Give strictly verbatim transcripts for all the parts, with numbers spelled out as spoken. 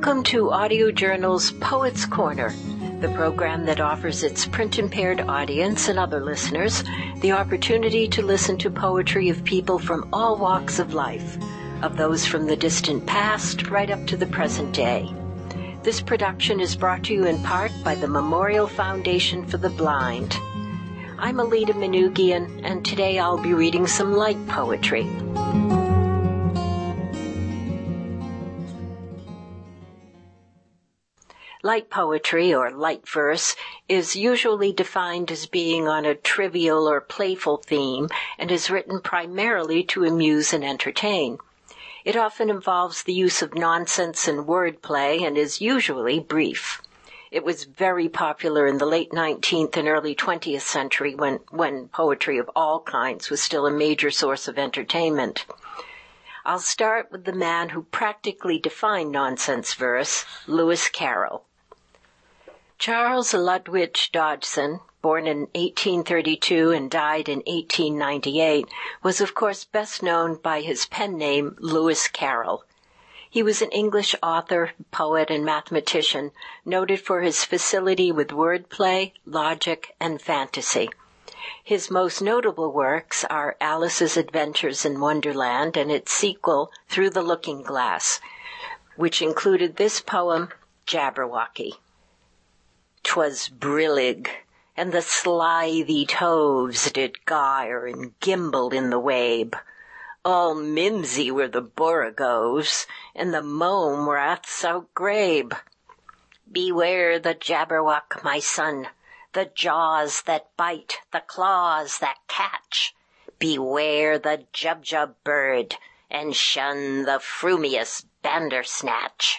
Welcome to Audio Journal's Poets Corner, the program that offers its print-impaired audience and other listeners the opportunity to listen to poetry of people from all walks of life, of those from the distant past right up to the present day. This production is brought to you in part by the Memorial Foundation for the Blind. I'm Alita Manoogian, and today I'll be reading some light poetry. Light poetry, or light verse, is usually defined as being on a trivial or playful theme and is written primarily to amuse and entertain. It often involves the use of nonsense and wordplay and is usually brief. It was very popular in the late nineteenth and early twentieth century when, when poetry of all kinds was still a major source of entertainment. I'll start with the man who practically defined nonsense verse, Lewis Carroll. Charles Ludwig Dodgson, born in eighteen thirty-two and died in eighteen ninety-eight, was of course best known by his pen name Lewis Carroll. He was an English author, poet, and mathematician, noted for his facility with wordplay, logic, and fantasy. His most notable works are Alice's Adventures in Wonderland and its sequel, Through the Looking Glass, which included this poem, Jabberwocky. 'Twas brillig, and the slithy toves did gyre and gimble in the wabe. All mimsy were the borogoves, and the mome raths outgrabe. Beware the Jabberwock, my son, the jaws that bite, the claws that catch. Beware the Jubjub bird, and shun the frumious Bandersnatch.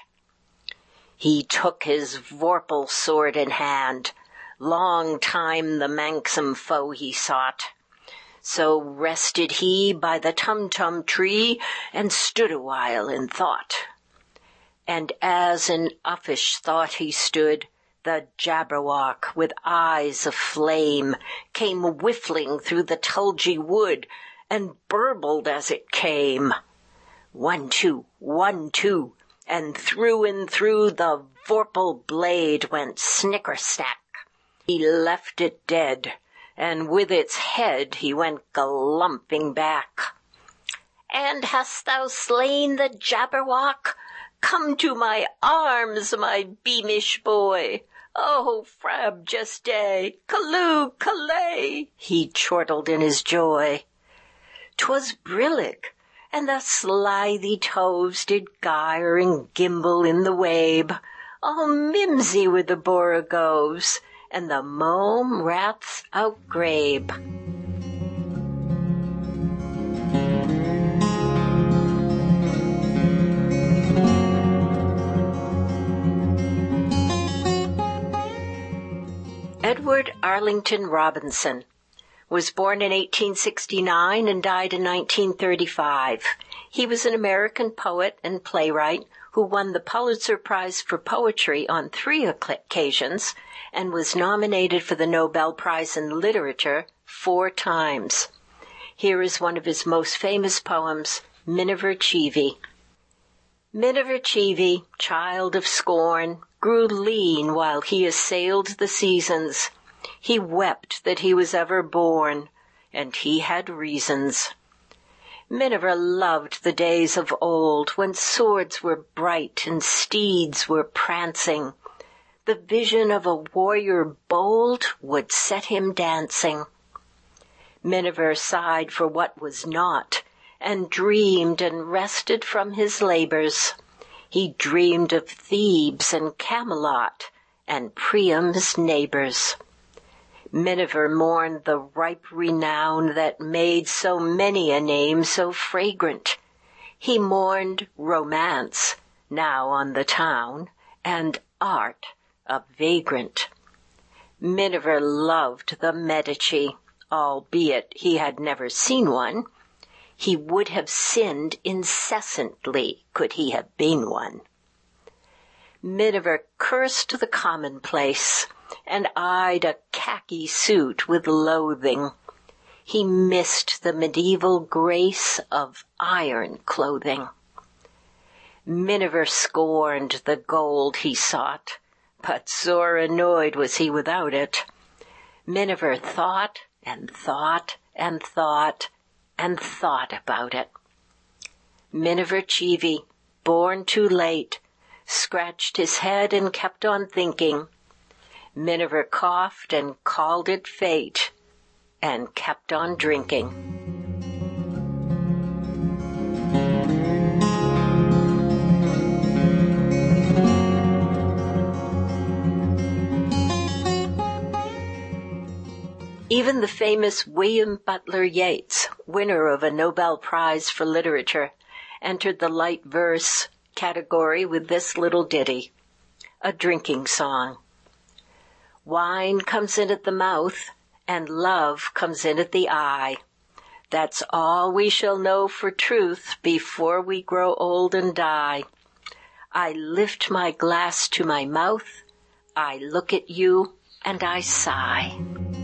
He took his vorpal sword in hand, long time the manxome foe he sought. So rested he by the tum-tum tree, and stood awhile in thought. And as in uffish thought he stood, the Jabberwock, with eyes of flame, came whiffling through the tulgey wood, and burbled as it came. One, two, one, two, and through and through the vorpal blade went snicker-snack. He left it dead, and with its head he went galumping back. And hast thou slain the Jabberwock? Come to my arms, my beamish boy. Oh, Frab Jeste, Callooh, Callay, he chortled in his joy. 'Twas brillig, and the slithy toves did gyre and gimble in the wabe. All mimsy were the borogoves, and the mome raths outgrabe. Edward Arlington Robinson was born in eighteen sixty-nine and died in nineteen thirty-five. He was an American poet and playwright who won the Pulitzer Prize for Poetry on three occasions and was nominated for the Nobel Prize in Literature four times. Here is one of his most famous poems, Miniver Cheevy. Miniver Cheevy, child of scorn, grew lean while he assailed the seasons. He wept that he was ever born, and he had reasons. Miniver loved the days of old, when swords were bright and steeds were prancing. The vision of a warrior bold would set him dancing. Miniver sighed for what was not, and dreamed and rested from his labors. He dreamed of Thebes and Camelot, and Priam's neighbors. Miniver mourned the ripe renown that made so many a name so fragrant. He mourned romance, now on the town, and art, a vagrant. Miniver loved the Medici, albeit he had never seen one. He would have sinned incessantly could he have been one. Miniver cursed the commonplace, and eyed a khaki suit with loathing. He missed the medieval grace of iron clothing. Miniver scorned the gold he sought, but sore annoyed was he without it. Miniver thought and thought and thought and thought about it. Miniver Cheevy, born too late, scratched his head and kept on thinking. Miniver coughed and called it fate, and kept on drinking. Even the famous William Butler Yeats, winner of a Nobel Prize for Literature, entered the light verse category with this little ditty, a drinking song. Wine comes in at the mouth, and love comes in at the eye. That's all we shall know for truth before we grow old and die. I lift my glass to my mouth, I look at you, and I sigh.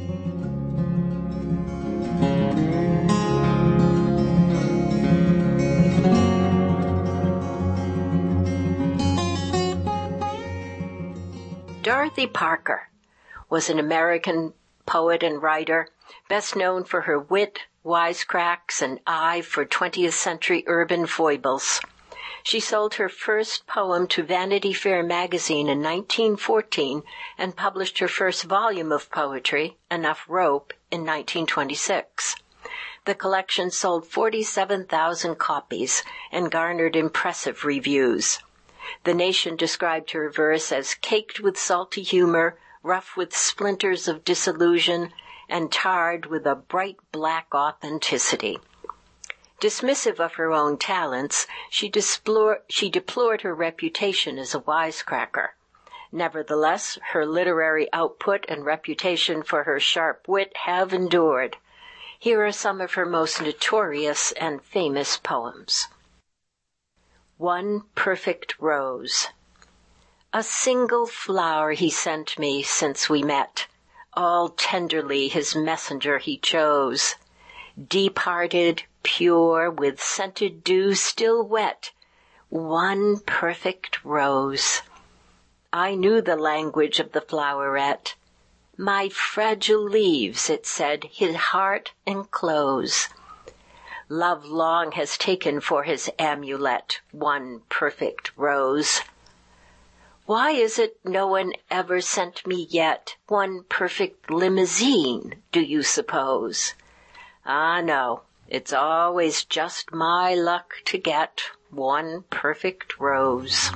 Dorothy Parker was an American poet and writer, best known for her wit, wisecracks, and eye for twentieth century urban foibles. She sold her first poem to Vanity Fair magazine in nineteen fourteen and published her first volume of poetry, Enough Rope, in nineteen twenty-six. The collection sold forty-seven thousand copies and garnered impressive reviews. The Nation described her verse as caked with salty humor, rough with splinters of disillusion, and tarred with a bright black authenticity. Dismissive of her own talents, she, displore, she deplored her reputation as a wisecracker. Nevertheless, her literary output and reputation for her sharp wit have endured. Here are some of her most notorious and famous poems. One Perfect Rose. A single flower he sent me since we met. All tenderly his messenger he chose. Deep-hearted, pure, with scented dew still wet. One perfect rose. I knew the language of the floweret. My fragile leaves, it said, his heart enclose. Love long has taken for his amulet one perfect rose. Why is it no one ever sent me yet one perfect limousine, do you suppose? Ah, no, it's always just my luck to get one perfect rose.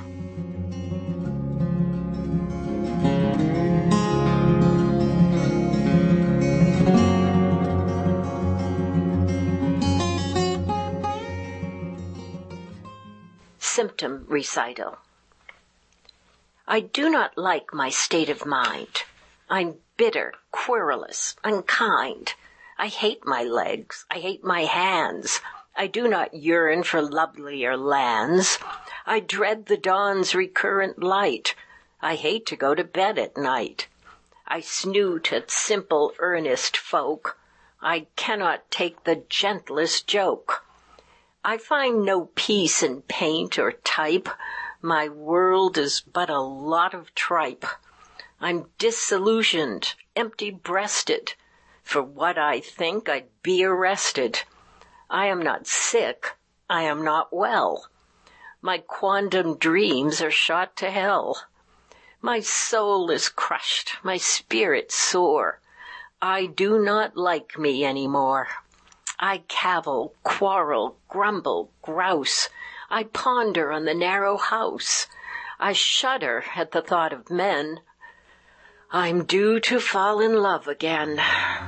Symptom recital. I do not like my state of mind. I'm bitter, querulous, unkind. I hate my legs. I hate my hands. I do not yearn for lovelier lands. I dread the dawn's recurrent light. I hate to go to bed at night. I snoot at simple, earnest folk. I cannot take the gentlest joke. I find no peace in paint or type. My world is but a lot of tripe. I'm disillusioned, empty-breasted. For what I think, I'd be arrested. I am not sick. I am not well. My quondam dreams are shot to hell. My soul is crushed, my spirit sore. I do not like me any more. I cavil, quarrel, grumble, grouse. I ponder on the narrow house. I shudder at the thought of men. I'm due to fall in love again.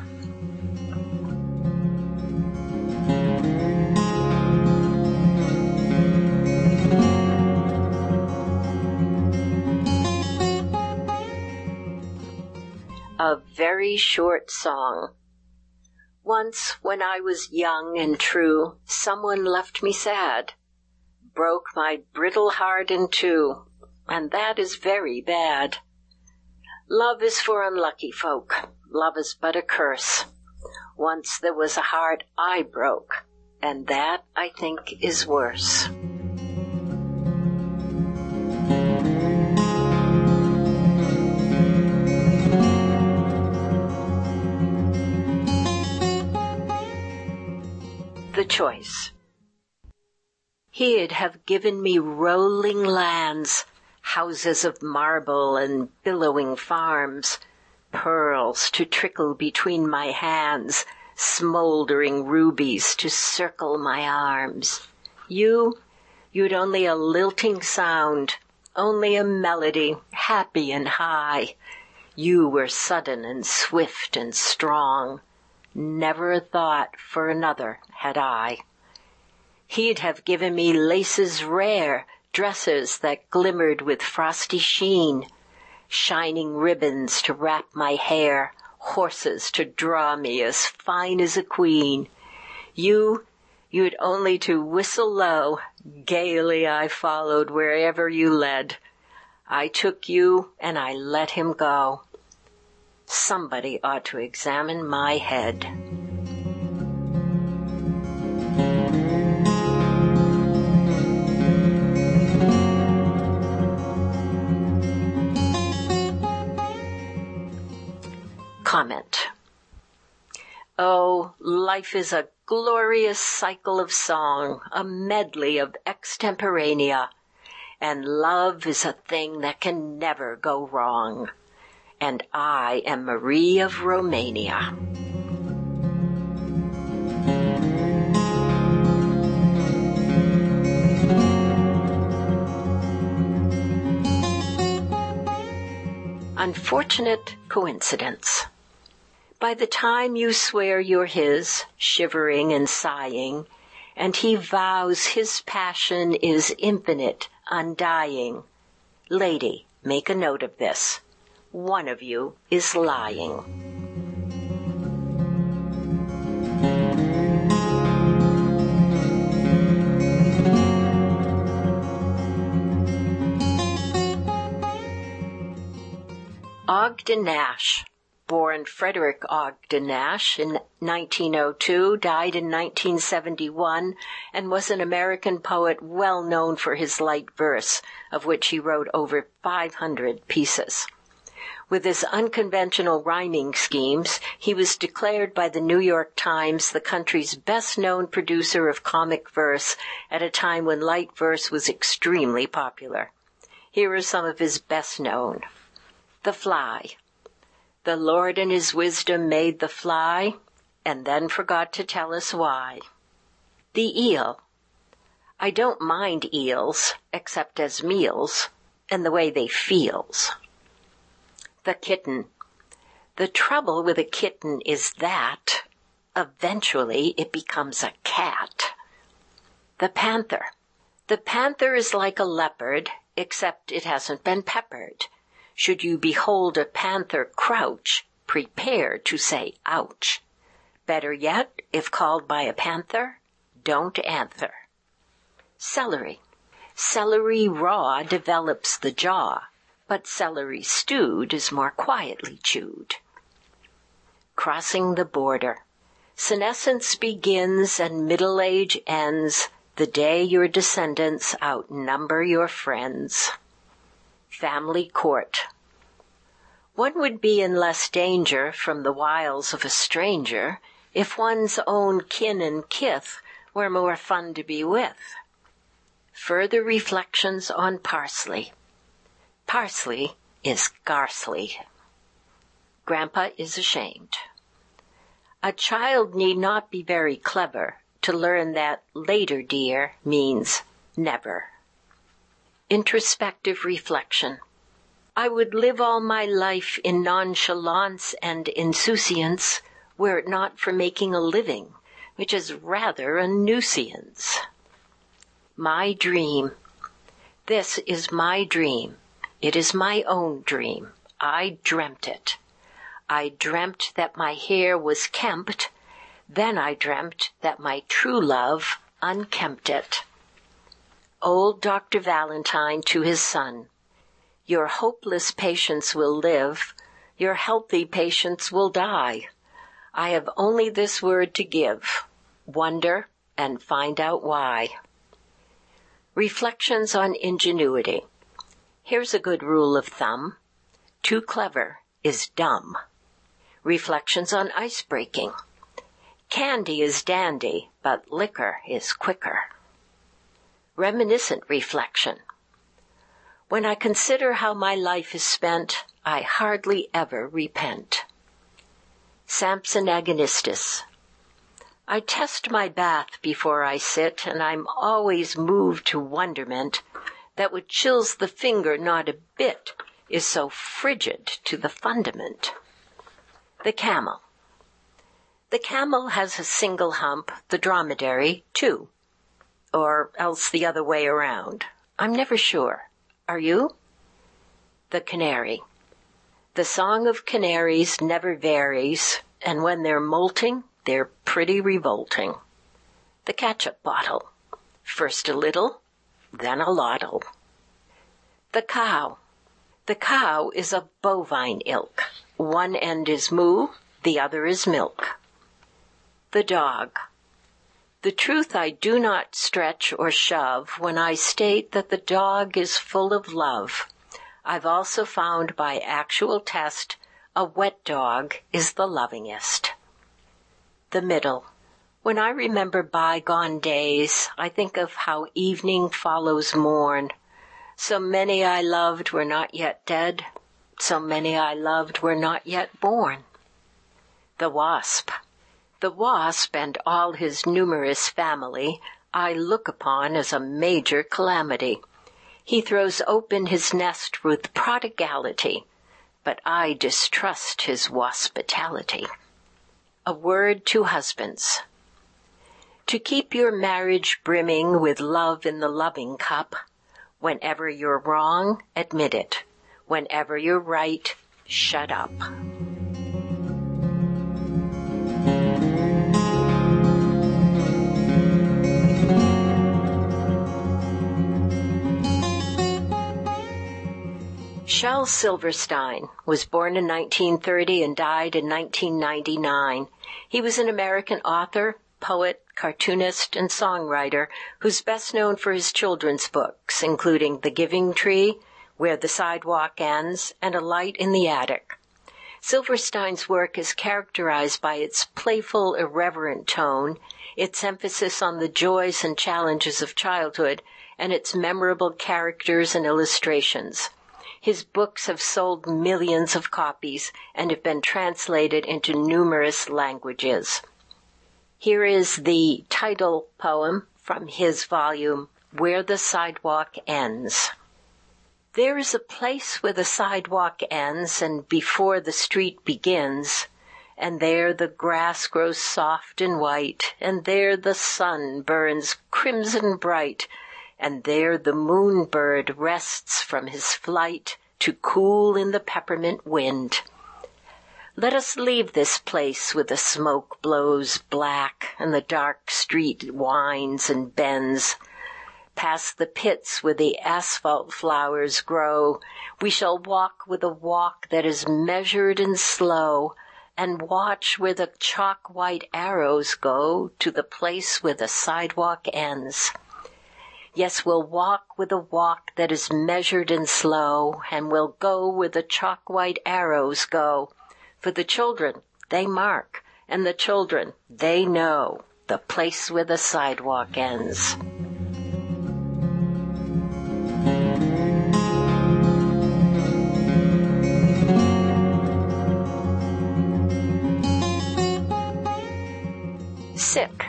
A very short song. Once, when I was young and true, someone left me sad, broke my brittle heart in two, and that is very bad. Love is for unlucky folk. Love is but a curse. Once there was a heart I broke, and that, I think, is worse. choice. He'd have given me rolling lands, houses of marble and billowing farms, pearls to trickle between my hands, smoldering rubies to circle my arms. You, you'd only a lilting sound, only a melody, happy and high. You were sudden and swift and strong. Never a thought for another had I. He'd have given me laces rare, dresses that glimmered with frosty sheen, shining ribbons to wrap my hair, horses to draw me as fine as a queen. You, you'd only to whistle low, gaily I followed wherever you led. I took you and I let him go. Somebody ought to examine my head. Comment. Oh, life is a glorious cycle of song, a medley of extemporanea, and love is a thing that can never go wrong. And I am Marie of Romania. Unfortunate coincidence. By the time you swear you're his, shivering and sighing, and he vows his passion is infinite, undying, lady, make a note of this. One of you is lying. Ogden Nash, born Frederick Ogden Nash in nineteen oh two, died in nineteen seventy-one, and was an American poet well known for his light verse, of which he wrote over five hundred pieces. With his unconventional rhyming schemes, he was declared by the New York Times the country's best-known producer of comic verse at a time when light verse was extremely popular. Here are some of his best-known. The Fly. The Lord in his wisdom made the fly, and then forgot to tell us why. The Eel. I don't mind eels, except as meals, and the way they feels. The Kitten. The trouble with a kitten is that eventually it becomes a cat. The Panther. The panther is like a leopard, except it hasn't been peppered. Should you behold a panther crouch, prepare to say ouch. Better yet, if called by a panther, don't answer. Celery. Celery raw develops the jaw, but celery stewed is more quietly chewed. Crossing the border. Senescence begins and middle age ends the day your descendants outnumber your friends. Family Court. One would be in less danger from the wiles of a stranger if one's own kin and kith were more fun to be with. Further reflections on parsley. Parsley is garsely. Grandpa is ashamed. A child need not be very clever to learn that later, dear, means never. Introspective reflection. I would live all my life in nonchalance and insouciance were it not for making a living, which is rather a nuisance. My dream. This is my dream. It is my own dream. I dreamt it. I dreamt that my hair was kempt. Then I dreamt that my true love unkempt it. Old Doctor Valentine to his son. Your hopeless patients will live. Your healthy patients will die. I have only this word to give. Wonder and find out why. Reflections on ingenuity. Here's a good rule of thumb. Too clever is dumb. Reflections on ice breaking. Candy is dandy, but liquor is quicker. Reminiscent reflection. When I consider how my life is spent, I hardly ever repent. Samson Agonistus. I test my bath before I sit, and I'm always moved to wonderment that what chills the finger not a bit is so frigid to the fundament. The camel. The camel has a single hump, the dromedary two, or else the other way around. I'm never sure. Are you? The canary. The song of canaries never varies, and when they're molting, they're pretty revolting. The catsup bottle. First a little, then a lottle. The cow. The cow is a bovine ilk. One end is moo, the other is milk. The dog. The truth I do not stretch or shove when I state that the dog is full of love. I've also found by actual test a wet dog is the lovingest. The middle. When I remember bygone days, I think of how evening follows morn. So many I loved were not yet dead. So many I loved were not yet born. The wasp. The wasp and all his numerous family I look upon as a major calamity. He throws open his nest with prodigality, but I distrust his waspitality. A word to husbands. To keep your marriage brimming with love in the loving cup, whenever you're wrong, admit it. Whenever you're right, shut up. Shel Silverstein was born in nineteen thirty and died in nineteen ninety-nine. He was an American author, poet, cartoonist, and songwriter who's best known for his children's books, including The Giving Tree, Where the Sidewalk Ends, and A Light in the Attic. Silverstein's work is characterized by its playful, irreverent tone, its emphasis on the joys and challenges of childhood, and its memorable characters and illustrations. His books have sold millions of copies and have been translated into numerous languages. Here is the title poem from his volume, Where the Sidewalk Ends. There is a place where the sidewalk ends and before the street begins, and there the grass grows soft and white, and there the sun burns crimson bright, and there the moon-bird rests from his flight to cool in the peppermint wind. Let us leave this place where the smoke blows black and the dark street winds and bends. Past the pits where the asphalt flowers grow, we shall walk with a walk that is measured and slow, and watch where the chalk-white arrows go to the place where the sidewalk ends. Yes, we'll walk with a walk that is measured and slow, and we'll go where the chalk-white arrows go. For the children, they mark, and the children, they know the place where the sidewalk ends. Sick.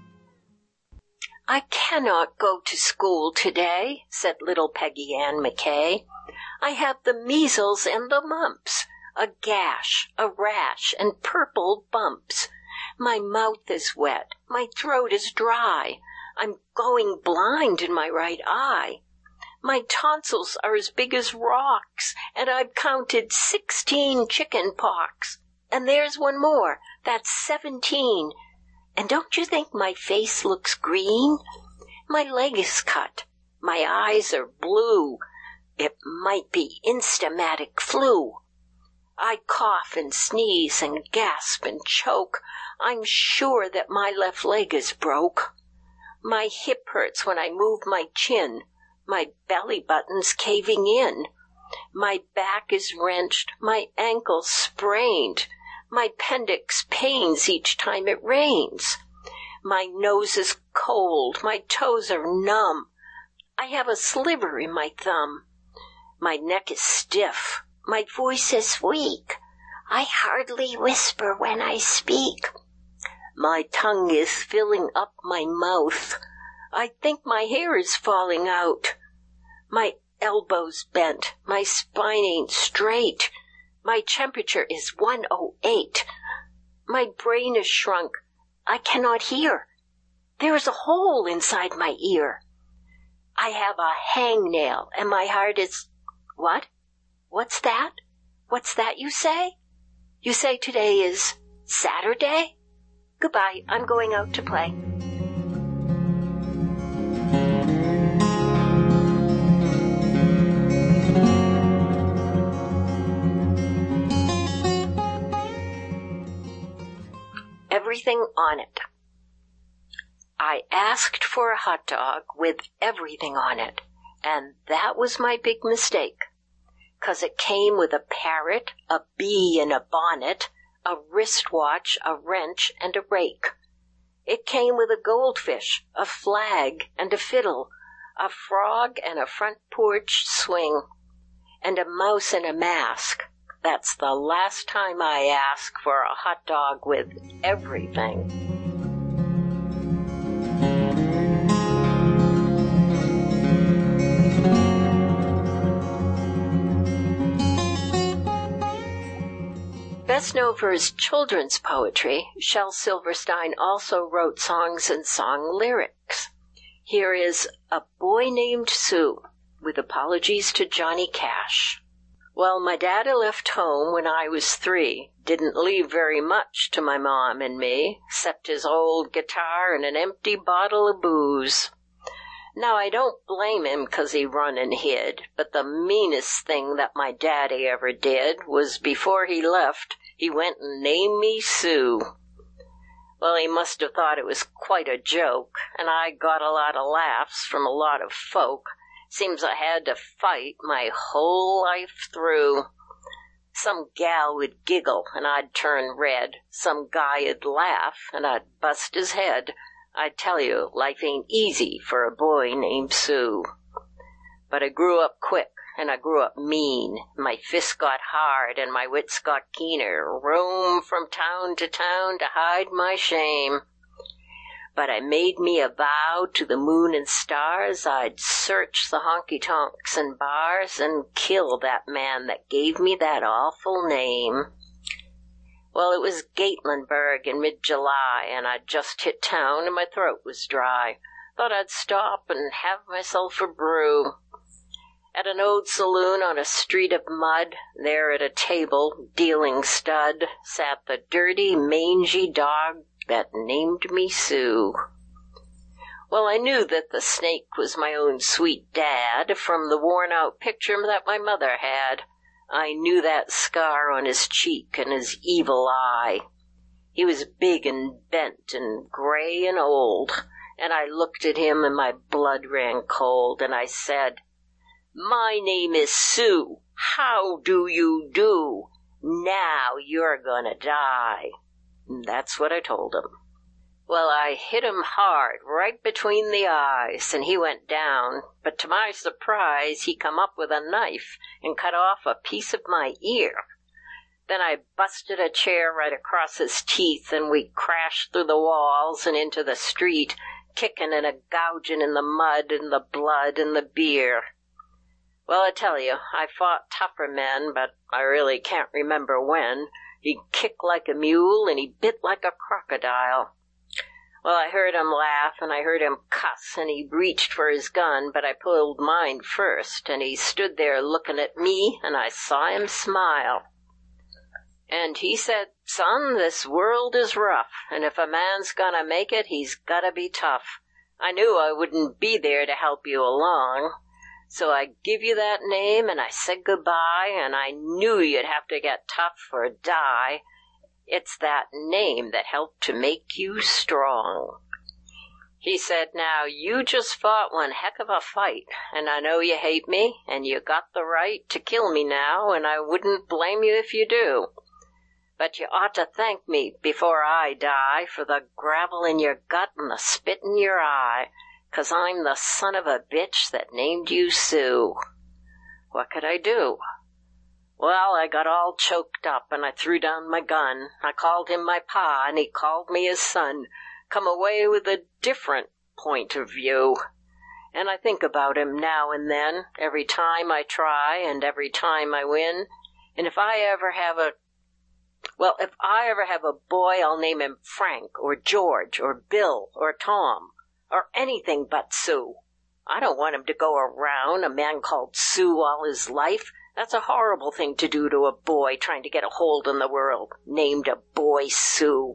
I cannot go to school today, said little Peggy Ann McKay. I have the measles and the mumps, a gash, a rash, and purple bumps. My mouth is wet, my throat is dry. I'm going blind in my right eye. My tonsils are as big as rocks, and I've counted sixteen chicken pox. And there's one more, that's seventeen. And don't you think my face looks green? My leg is cut. My eyes are blue. It might be instamatic flu. I cough and sneeze and gasp and choke. I'm sure that my left leg is broke. My hip hurts when I move my chin. My belly button's caving in. My back is wrenched. My ankle's sprained. My appendix pains each time it rains. My nose is cold, my toes are numb. I have a sliver in my thumb. My neck is stiff, my voice is weak. I hardly whisper when I speak. My tongue is filling up my mouth. I think my hair is falling out. My elbow's bent, my spine ain't straight. My temperature is one oh eight. My brain is shrunk. I cannot hear. There is a hole inside my ear. I have a hangnail, and my heart is... What? What's that? What's that you say? You say today is Saturday? Goodbye, I'm going out to play. Everything on it. I asked for a hot dog with everything on it, and that was my big mistake, 'cause it came with a parrot, a bee in a bonnet, a wristwatch, a wrench, and a rake. It came with a goldfish, a flag, and a fiddle, a frog and a front porch swing, and a mouse in a mask. That's the last time I ask for a hot dog with everything. Best known for his children's poetry, Shel Silverstein also wrote songs and song lyrics. Here is A Boy Named Sue, with apologies to Johnny Cash. Well, my daddy left home when I was three. Didn't leave very much to my mom and me, except his old guitar and an empty bottle of booze. Now, I don't blame him 'cause he run and hid, but the meanest thing that my daddy ever did was before he left, he went and named me Sue. Well, he must have thought it was quite a joke, and I got a lot of laughs from a lot of folk. Seems I had to fight my whole life through. Some gal would giggle, and I'd turn red. Some guy'd laugh, and I'd bust his head. I tell you, life ain't easy for a boy named Sue. But I grew up quick, and I grew up mean. My fists got hard, and my wits got keener. Roam from town to town to hide my shame. But I made me a vow to the moon and stars I'd search the honky-tonks and bars and kill that man that gave me that awful name. Well, it was Gatlinburg in mid-July, and I'd just hit town and my throat was dry. Thought I'd stop and have myself a brew. At an old saloon on a street of mud, there at a table, dealing stud, sat the dirty, mangy dog that named me Sue. Well, I knew that the snake was my own sweet dad from the worn-out picture that my mother had. I knew that scar on his cheek and his evil eye. He was big and bent and gray and old, and I looked at him and my blood ran cold, and I said, "My name is Sue. How do you do? Now you're gonna die." And that's what I told him. Well, I hit him hard right between the eyes, and he went down, but to my surprise he come up with a knife and cut off a piece of my ear. Then I busted a chair right across his teeth, and we crashed through the walls and into the street, kicking and a gouging in the mud and the blood and the beer. Well, I tell you, I fought tougher men, but I really can't remember when. He kicked like a mule, and he bit like a crocodile. Well, I heard him laugh, and I heard him cuss, and he reached for his gun, but I pulled mine first, and he stood there looking at me, and I saw him smile. And he said, "Son, this world is rough, and if a man's gonna make it, he's gotta be tough. I knew I wouldn't be there to help you along. So I give you that name, and I said goodbye, and I knew you'd have to get tough or die. It's that name that helped to make you strong." He said, "Now, you just fought one heck of a fight, and I know you hate me, and you got the right to kill me now, and I wouldn't blame you if you do. But you ought to thank me before I die for the gravel in your gut and the spit in your eye, 'cause I'm the son of a bitch that named you Sue. What could I do? Well, I got all choked up and I threw down my gun. I called him my pa and he called me his son. Come away with a different point of view. And I think about him now and then, every time I try and every time I win. And if I ever have a, well, if I ever have a boy, I'll name him Frank or George or Bill or Tom or anything but Sue. I don't want him to go around, a man called Sue, all his life. That's a horrible thing to do to a boy trying to get a hold in the world, named a boy Sue.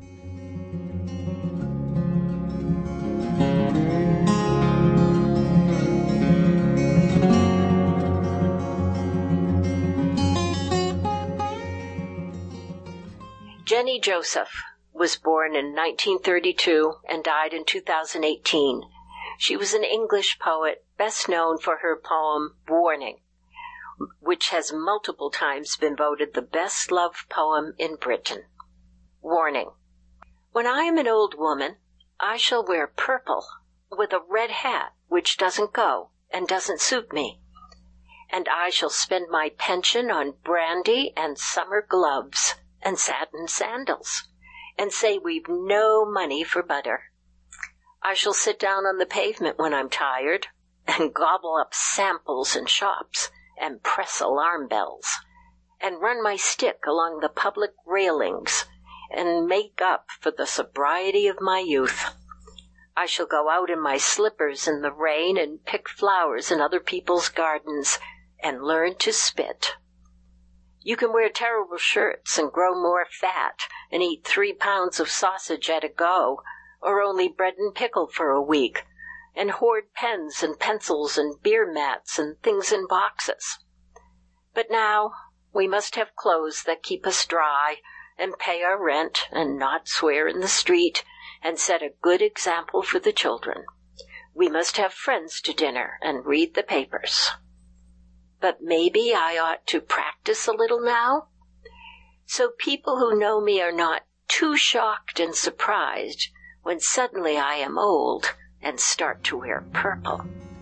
Jenny Joseph was born in nineteen thirty-two and died in two thousand eighteen. She was an English poet, best known for her poem Warning, which has multiple times been voted the best love poem in Britain. Warning. When I am an old woman, I shall wear purple with a red hat which doesn't go and doesn't suit me. And I shall spend my pension on brandy and summer gloves and satin sandals, and say we've no money for butter. I shall sit down on the pavement when I'm tired and gobble up samples in shops and press alarm bells, and run my stick along the public railings and make up for the sobriety of my youth. I shall go out in my slippers in the rain and pick flowers in other people's gardens and learn to spit. You can wear terrible shirts and grow more fat and eat three pounds of sausage at a go, or only bread and pickle for a week, and hoard pens and pencils and beer mats and things in boxes. But now we must have clothes that keep us dry and pay our rent and not swear in the street and set a good example for the children. We must have friends to dinner and read the papers. But maybe I ought to practice a little now, so people who know me are not too shocked and surprised when suddenly I am old and start to wear purple.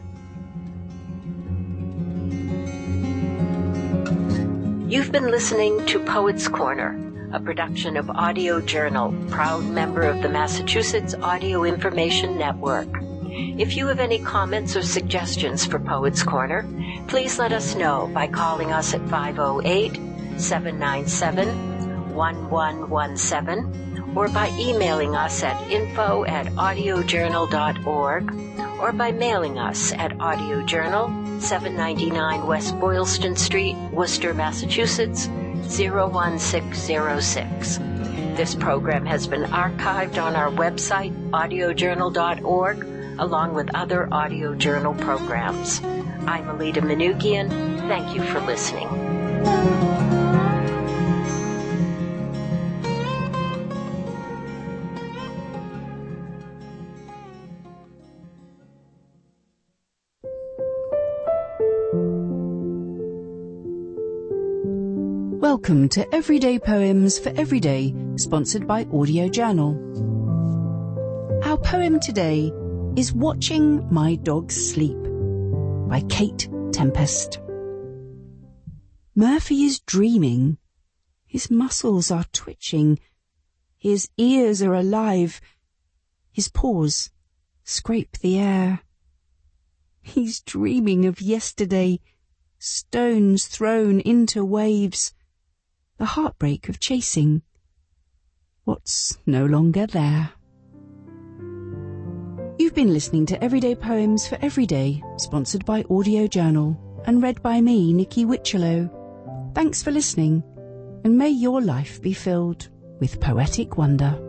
You've been listening to Poets Corner, a production of Audio Journal, proud member of the Massachusetts Audio Information Network. If you have any comments or suggestions for Poets Corner, please let us know by calling us at five oh eight, seven nine seven, one one one seven or by emailing us at info at audiojournal dot org or by mailing us at Audio Journal, seven ninety-nine West Boylston Street, Worcester, Massachusetts, zero one six zero six. This program has been archived on our website, audio journal dot org, along with other Audio Journal programs. I'm Alida Manoogian. Thank you for listening. Welcome to Everyday Poems for Everyday, sponsored by Audio Journal. Our poem today is Watching My Dog Sleep by Kate Tempest. Murphy is dreaming. His muscles are twitching. His ears are alive. His paws scrape the air. He's dreaming of yesterday, stones thrown into waves, the heartbreak of chasing what's no longer there. You've been listening to Everyday Poems for Everyday, sponsored by Audio Journal and read by me, Nikki Witchelow. Thanks for listening, and may your life be filled with poetic wonder.